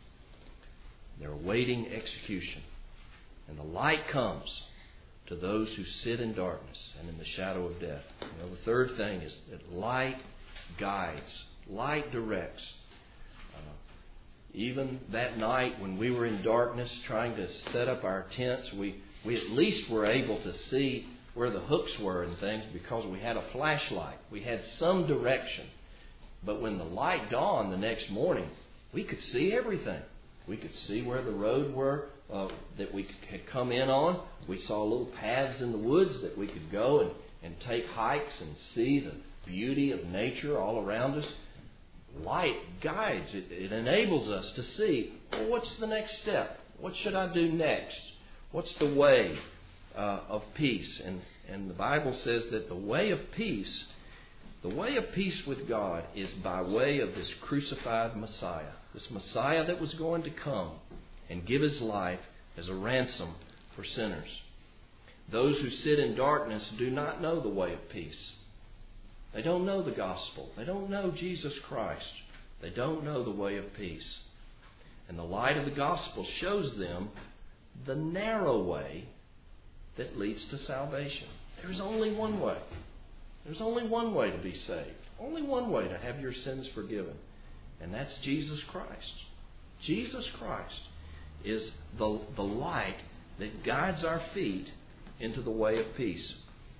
They're awaiting execution. And the light comes to those who sit in darkness and in the shadow of death. You know, the third thing is that light guides, light directs. Uh, even that night when we were in darkness trying to set up our tents, we, we at least were able to see where the hooks were and things because we had a flashlight. We had some direction. But when the light dawned the next morning, we could see everything. We could see where the road were uh, that we had come in on. We saw little paths in the woods that we could go and, and take hikes and see the beauty of nature all around us. Light guides. It, it enables us to see, well, what's the next step? What should I do next? What's the way uh, of peace? And, and the Bible says that the way of peace, the way of peace with God is by way of this crucified Messiah. This Messiah that was going to come and give His life as a ransom for sinners. Those who sit in darkness do not know the way of peace. They don't know the gospel. They don't know Jesus Christ. They don't know the way of peace. And the light of the gospel shows them the narrow way that leads to salvation. There's only one way. There's only one way to be saved. Only one way to have your sins forgiven. And that's Jesus Christ. Jesus Christ is the, the light that guides our feet into the way of peace.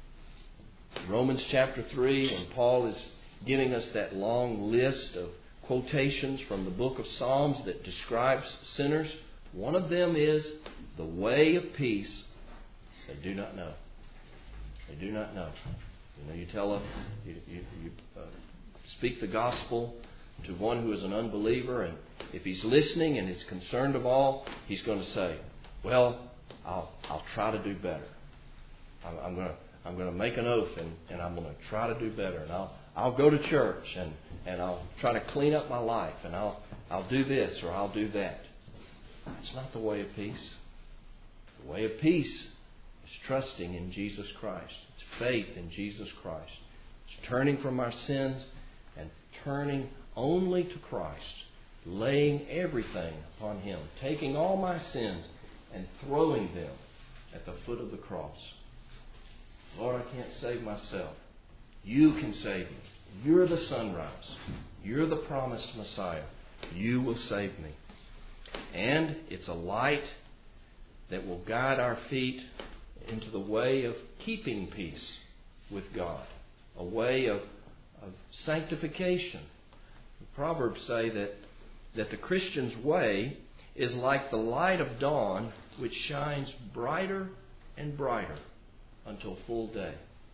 Romans chapter three, and Paul is giving us that long list of quotations from the book of Psalms that describes sinners. One of them is the way of peace they do not know. They do not know. You know, you tell them, you, you, you uh, speak the gospel to one who is an unbeliever, and if he's listening and is concerned of all, he's going to say, "Well, I'll I'll try to do better. I'm, I'm going to I'm going to make an oath, and, and I'm going to try to do better, and I'll I'll go to church, and, and I'll try to clean up my life, and I'll I'll do this or I'll do that." That's not the way of peace. The way of peace is trusting in Jesus Christ. It's faith in Jesus Christ. It's turning from our sins and turning only to Christ, laying everything upon Him, taking all my sins and throwing them at the foot of the cross. Lord, I can't save myself. You can save me. You're the sunrise. You're the promised Messiah. You will save me. And it's a light that will guide our feet into the way of keeping peace with God, a way of, of sanctification. The Proverbs say that, that the Christian's way is like the light of dawn, which shines brighter and brighter until full day.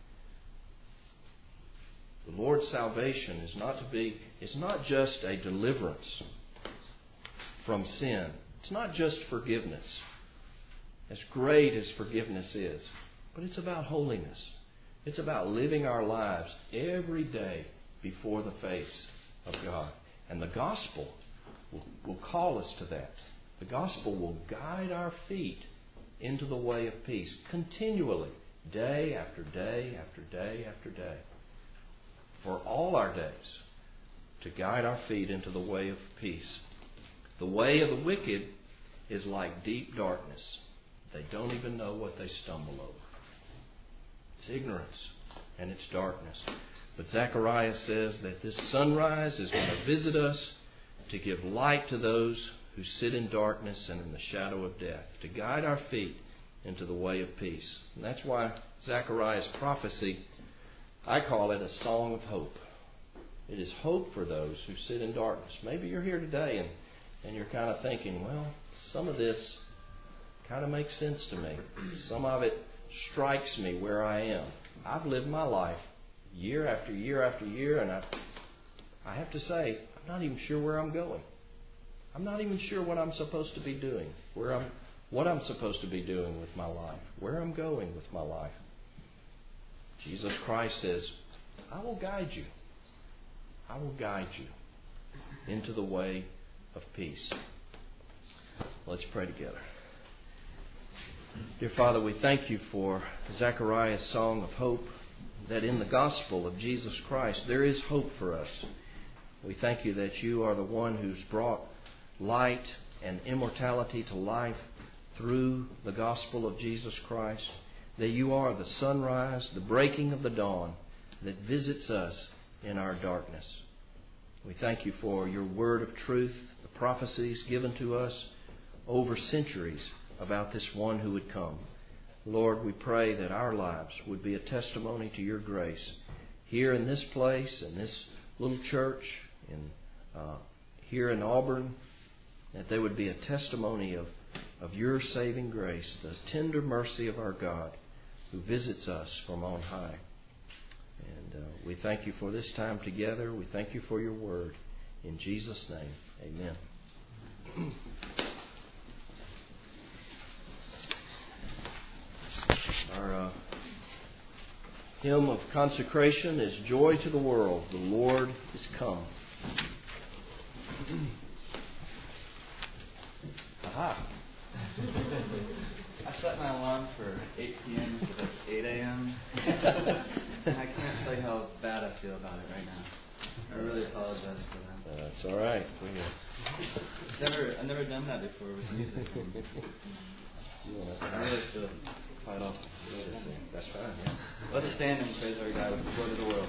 The Lord's salvation is not to be, it's not just a deliverance from sin. It's not just forgiveness, as great as forgiveness is, but it's about holiness. It's about living our lives every day before the face of God. And the gospel will, will call us to that. The gospel will guide our feet into the way of peace continually, day after day after day after day, for all our days, to guide our feet into the way of peace. The way of the wicked is like deep darkness. They don't even know what they stumble over. It's ignorance and it's darkness. But Zechariah says that this sunrise is going to visit us to give light to those who sit in darkness and in the shadow of death, to guide our feet into the way of peace. And that's why Zechariah's prophecy, I call it a song of hope. It is hope for those who sit in darkness. Maybe you're here today and, and you're kind of thinking, well, some of this kind of makes sense to me. Some of it strikes me where I am. I've lived my life year after year after year, and I, I have to say, I'm not even sure where I'm going. I'm not even sure what I'm supposed to be doing, where I'm, what I'm supposed to be doing with my life, where I'm going with my life. Jesus Christ says, I will guide you. I will guide you into the way of peace. Let's pray together. Dear Father, we thank you for Zechariah's song of hope, that in the gospel of Jesus Christ there is hope for us. We thank you that you are the one who's brought light and immortality to life through the gospel of Jesus Christ, that you are the sunrise, the breaking of the dawn that visits us in our darkness. We thank you for your word of truth, the prophecies given to us over centuries about this one who would come. Lord, we pray that our lives would be a testimony to your grace here in this place, in this little church, in uh, here in Auburn, that there would be a testimony of, of your saving grace, the tender mercy of our God who visits us from on high. And uh, we thank you for this time together. We thank you for your word. In Jesus' name, amen. Our uh, hymn of consecration is Joy to the World. The Lord is come. Aha. I set my alarm for eight p.m. instead of eight a.m. And I can't tell you how bad I feel about it right now. I really apologize for that. That's all right. We, uh, I've never, I've never done that before with music. I really feel quite off. That's fine. Yeah. Let us stand and praise our God with the word of the world.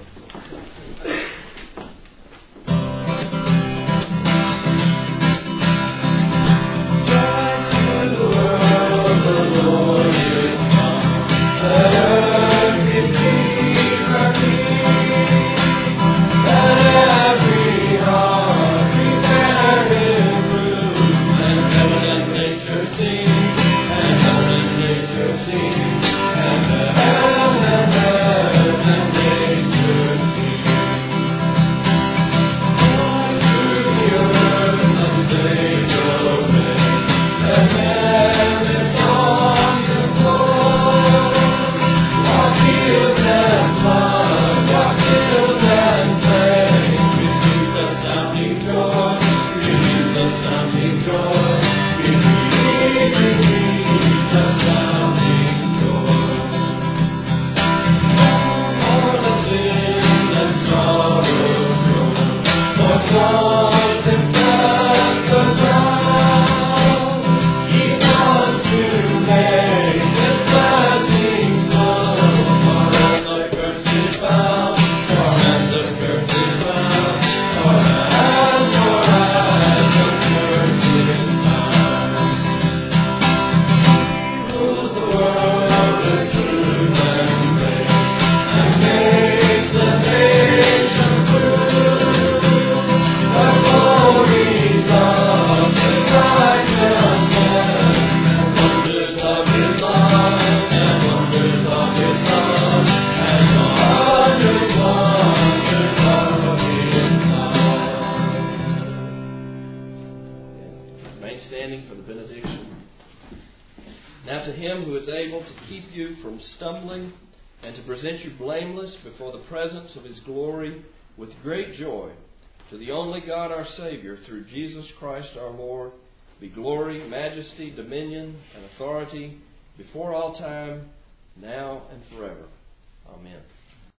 Stumbling, and to present you blameless before the presence of His glory with great joy. To the only God our Savior, through Jesus Christ our Lord, be glory, majesty, dominion, and authority before all time, now and forever. Amen.